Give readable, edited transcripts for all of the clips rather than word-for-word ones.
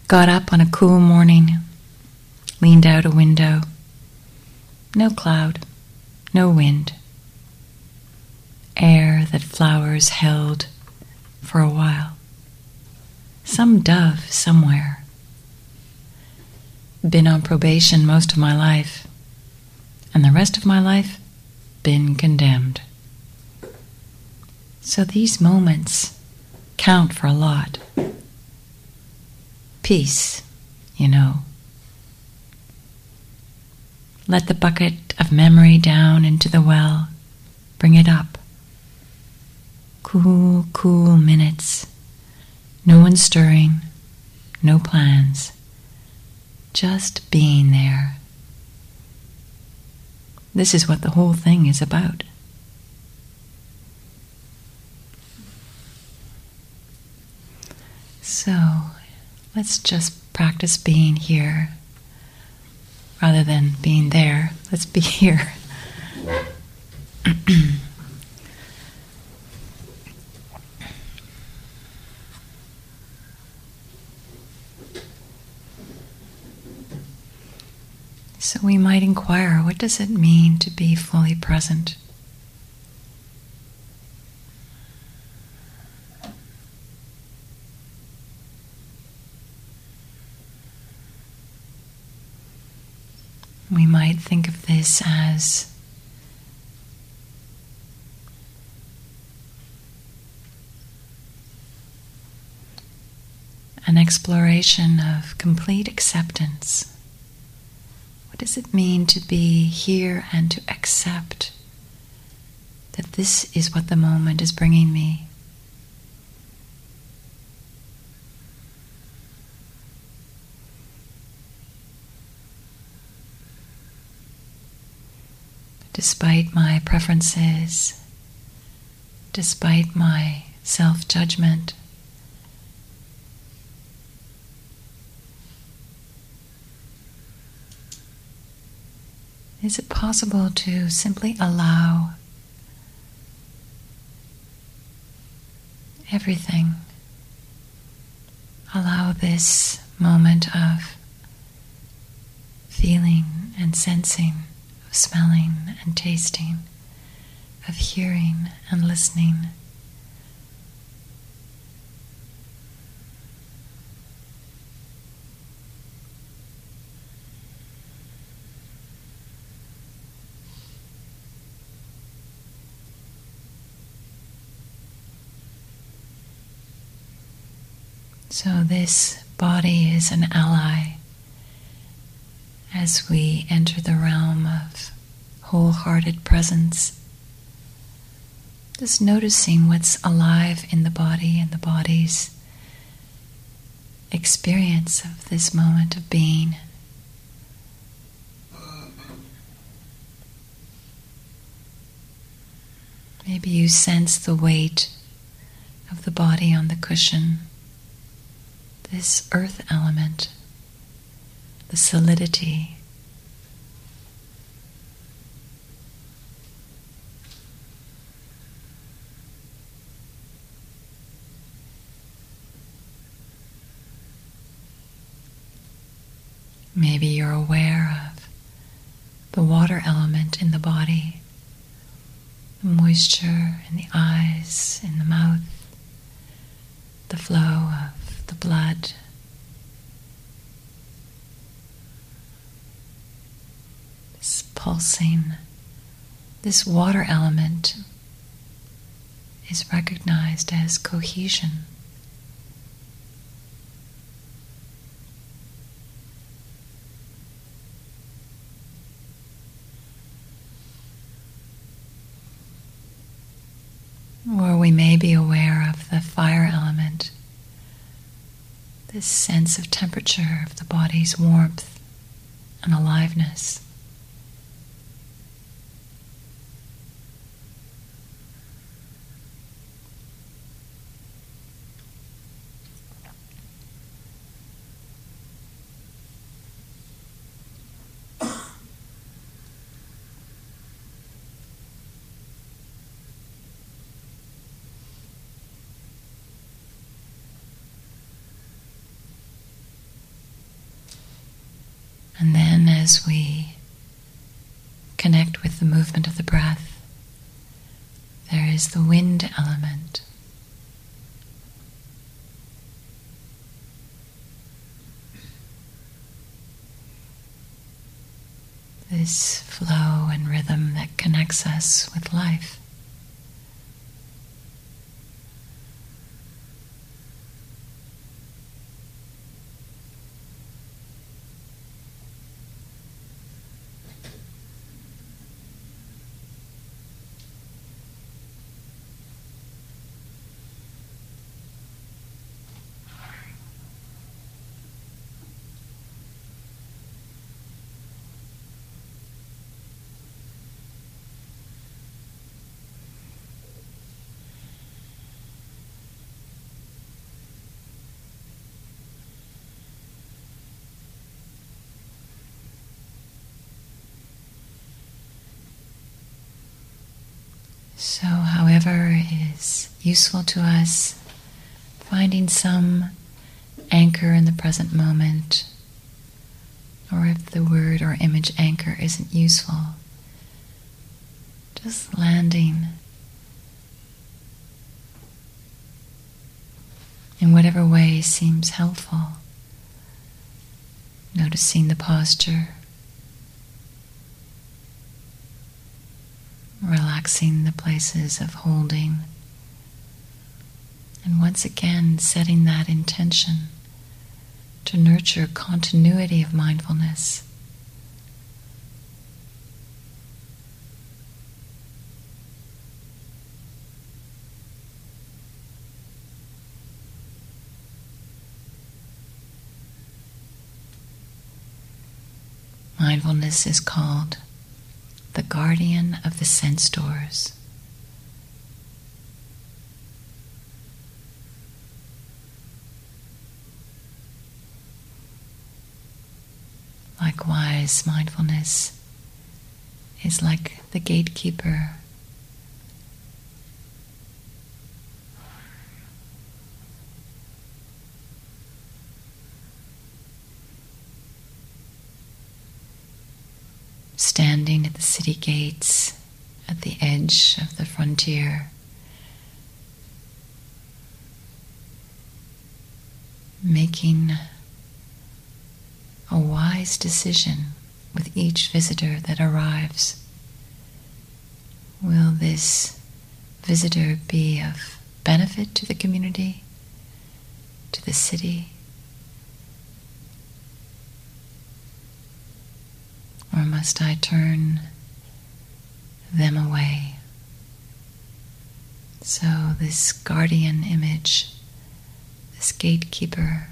Got up on a cool morning, leaned out a window. No cloud, no wind. Air that flowers held for a while. Some dove somewhere. Been on probation most of my life, and the rest of my life been condemned. So these moments count for a lot. Peace, you know. Let the bucket of memory down into the well. Bring it up. Cool, cool minutes. No one stirring. No plans. Just being there. This is what the whole thing is about. So, let's just practice being here rather than being there. Let's be here. So we might inquire, what does it mean to be fully present? We might think of this as an exploration of complete acceptance. What does it mean to be here and to accept that this is what the moment is bringing me? Despite my preferences, despite my self-judgment, is it possible to simply allow everything? Allow this moment of feeling and sensing, of smelling and tasting, of hearing and listening. So this body is an ally as we enter the realm of wholehearted presence. Just noticing what's alive in the body and the body's experience of this moment of being. Maybe you sense the weight of the body on the cushion. This earth element, the solidity. Maybe you're aware of the water element in the body, the moisture in the eyes, in the mouth, the flow of the blood. This pulsing, this water element is recognized as cohesion. Or we may be aware of the fire element, this sense of temperature of the body's warmth and aliveness. And then as we connect with the movement of the breath, there is the wind element. This flow and rhythm that connects us with life. So, however is useful to us, finding some anchor in the present moment, or if the word or image anchor isn't useful, just landing in whatever way seems helpful, noticing the posture, relaxing the places of holding, and once again setting that intention to nurture continuity of mindfulness. Mindfulness is called the guardian of the sense doors. Likewise, mindfulness is like the gatekeeper. Standing at the city gates, at the edge of the frontier, making a wise decision with each visitor that arrives. Will this visitor be of benefit to the community, to the city? Or must I turn them away? So this guardian image, this gatekeeper,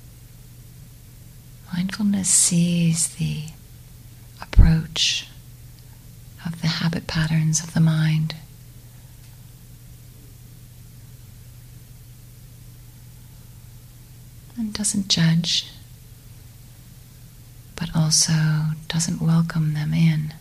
mindfulness sees the approach of the habit patterns of the mind. And doesn't judge, but also doesn't welcome them in.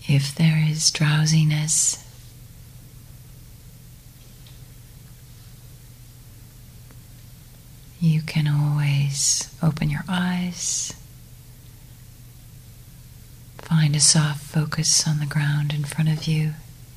If there is drowsiness, you can always open your eyes, find a soft focus on the ground in front of you.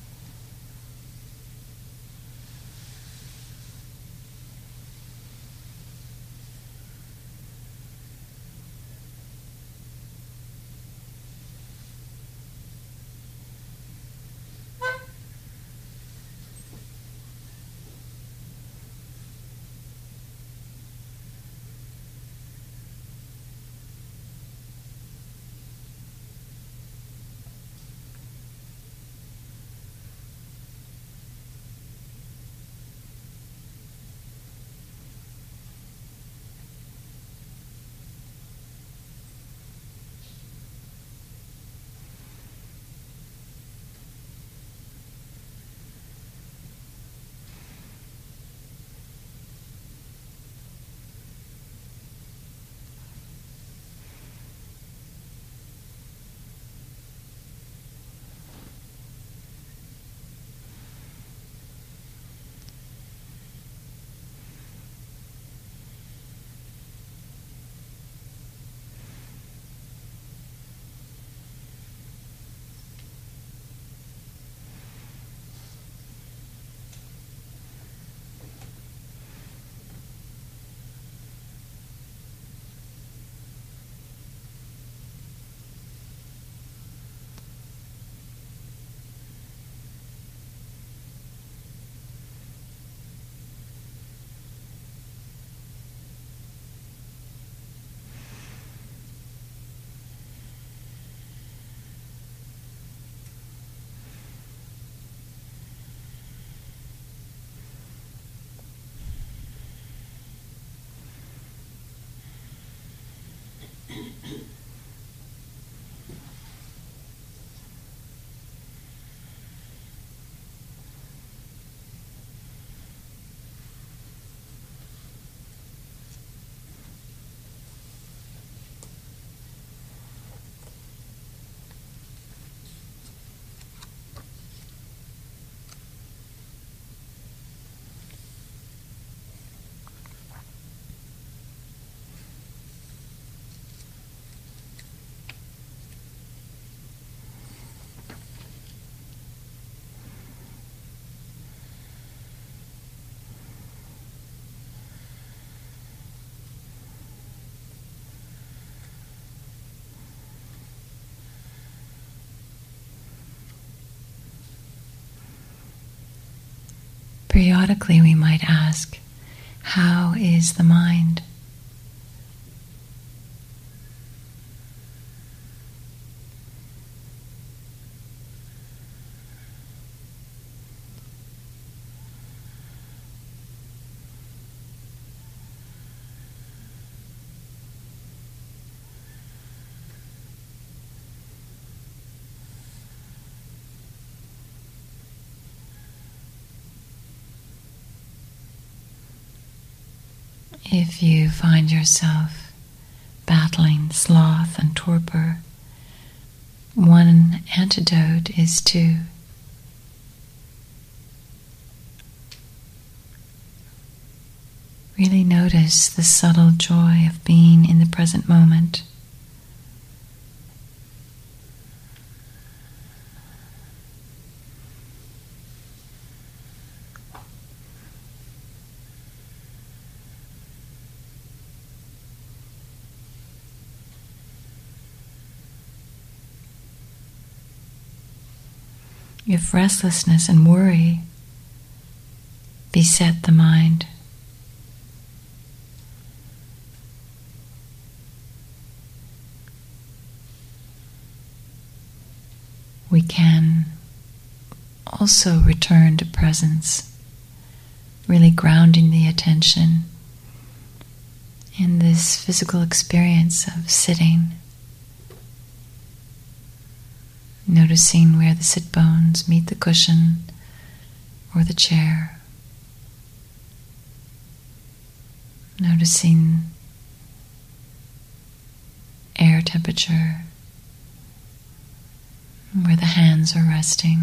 Periodically, we might ask, how is the mind? If you find yourself battling sloth and torpor, one antidote is to really notice the subtle joy of being in the present moment. If restlessness and worry beset the mind, we can also return to presence, really grounding the attention in this physical experience of sitting. Noticing where the sit bones meet the cushion or the chair. Noticing air temperature. where the hands are resting.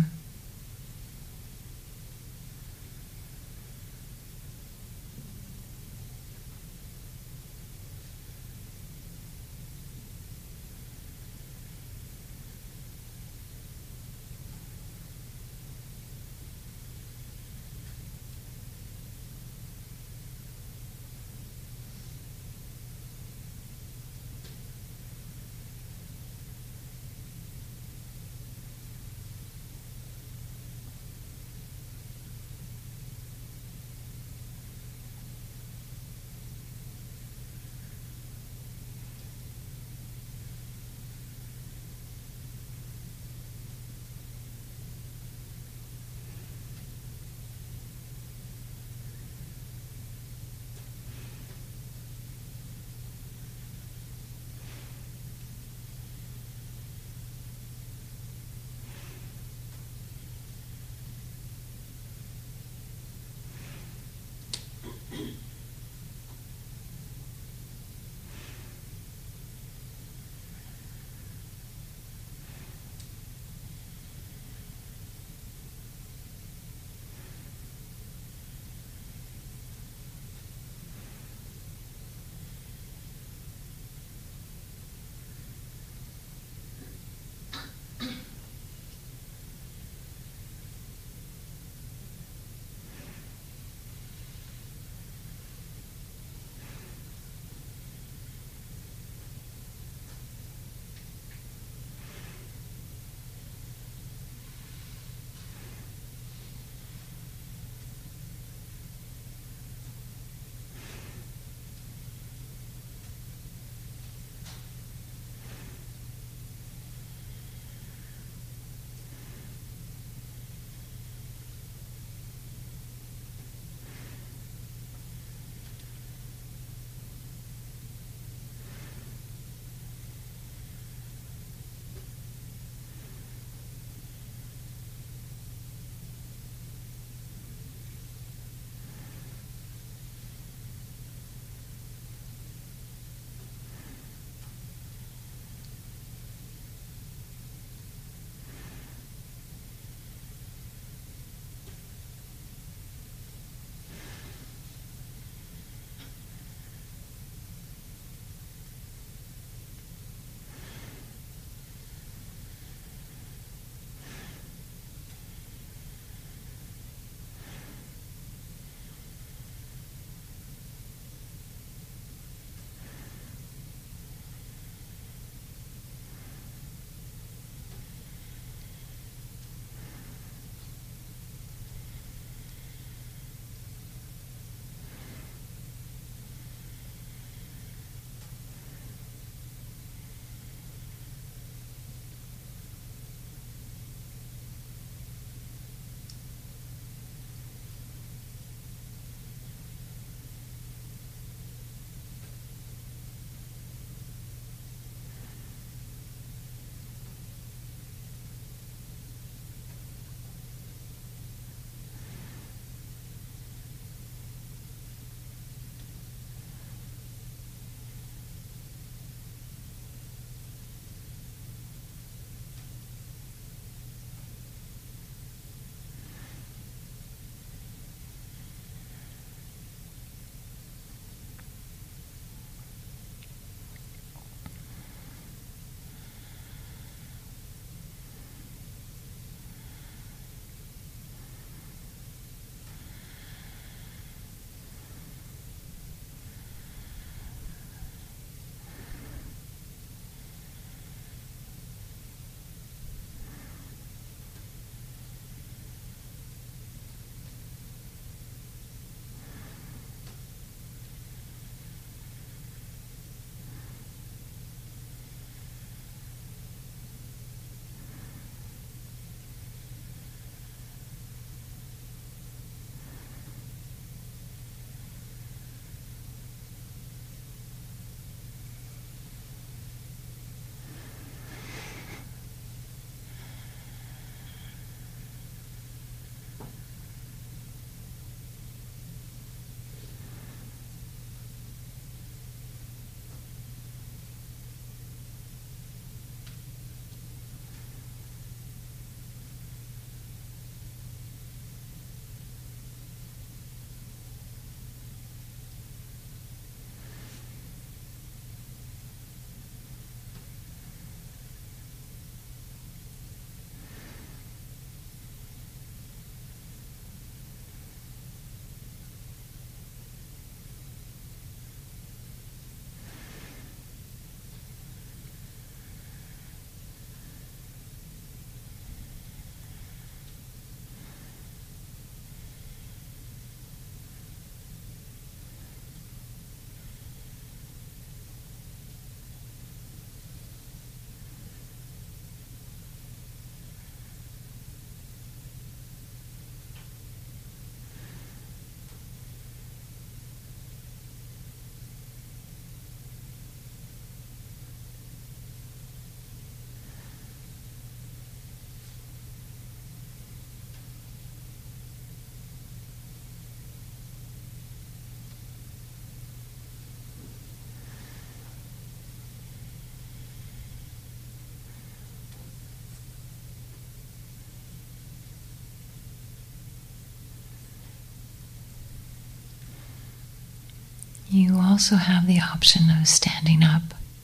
You also have the option of standing up.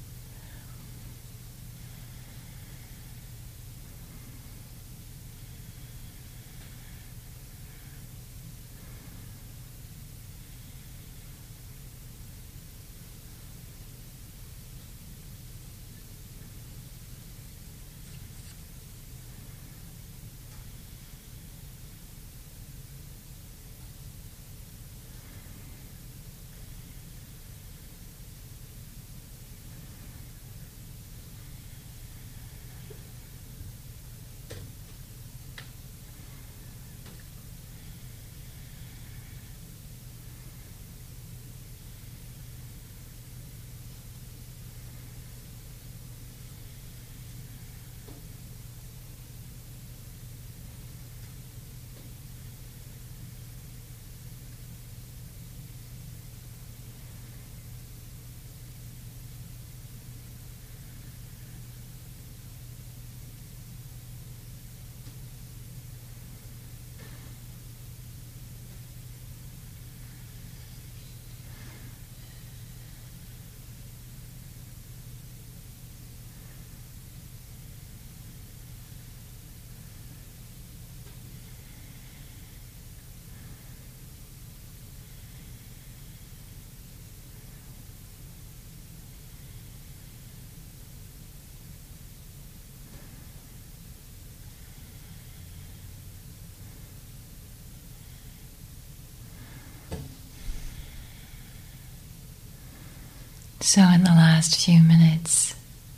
So in the last few minutes,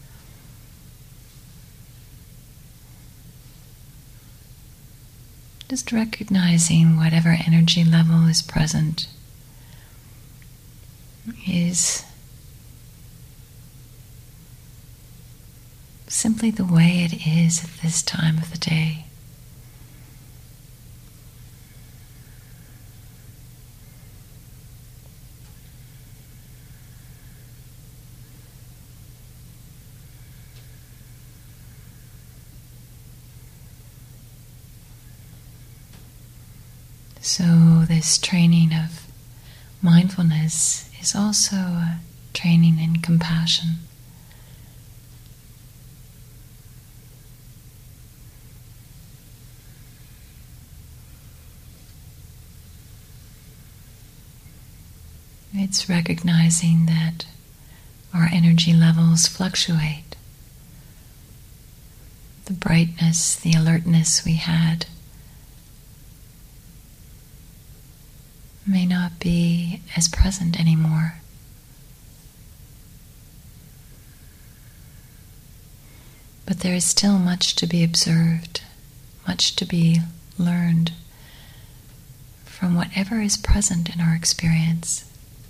just recognizing whatever energy level is present is simply the way it is at this time of the day. So this training of mindfulness is also a training in compassion. It's recognizing that our energy levels fluctuate. The brightness, the alertness we had may not be as present anymore. But there is still much to be observed, much to be learned from whatever is present in our experience.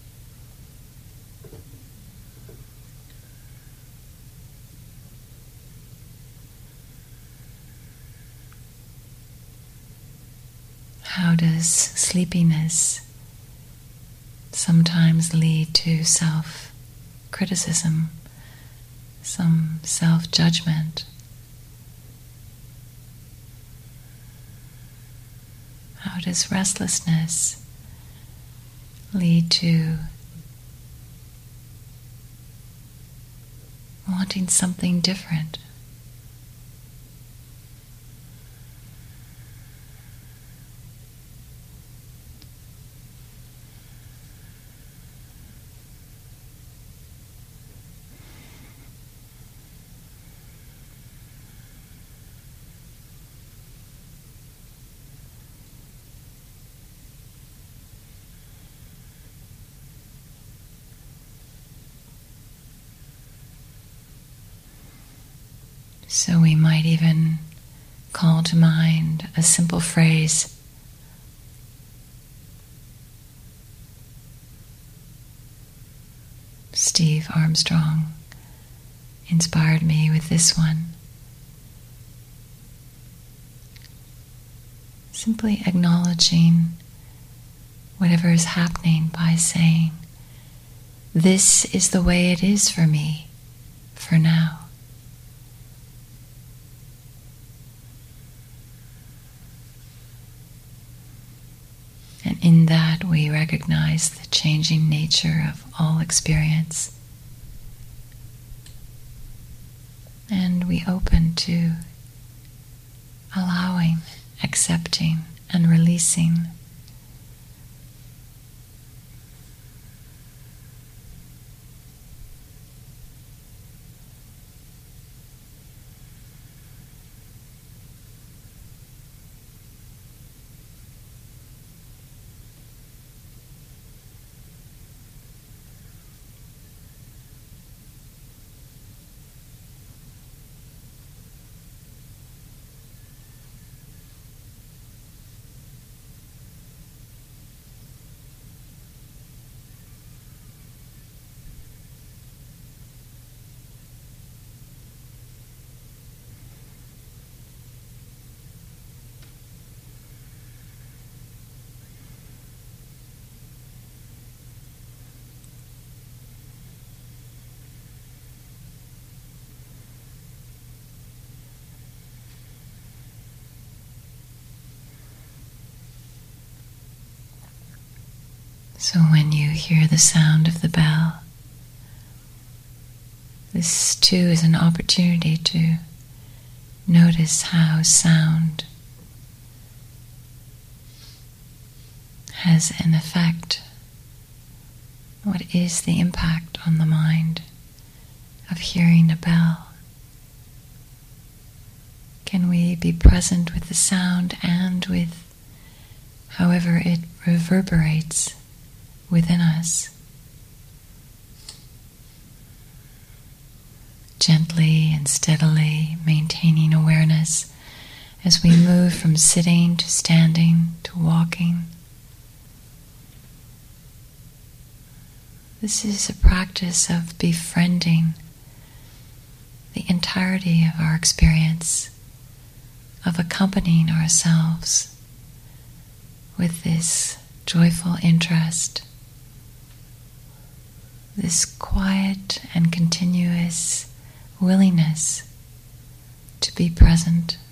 How does sleepiness sometimes lead to self-criticism, some self-judgment? How does restlessness lead to wanting something different? So we might even call to mind a simple phrase. Steve Armstrong inspired me with this one. Simply acknowledging whatever is happening by saying, "This is the way it is for me, for now." And In that we recognize the changing nature of all experience. And we open to allowing, accepting, and releasing. So when you hear the sound of the bell, this too is an opportunity to notice how sound has an effect. What is the impact on the mind of hearing a bell? Can we be present with the sound and with however it reverberates within us? Gently and steadily maintaining awareness as we move from sitting to standing to walking. This is a practice of befriending the entirety of our experience, of accompanying ourselves with this joyful interest, this quiet and continuous willingness to be present.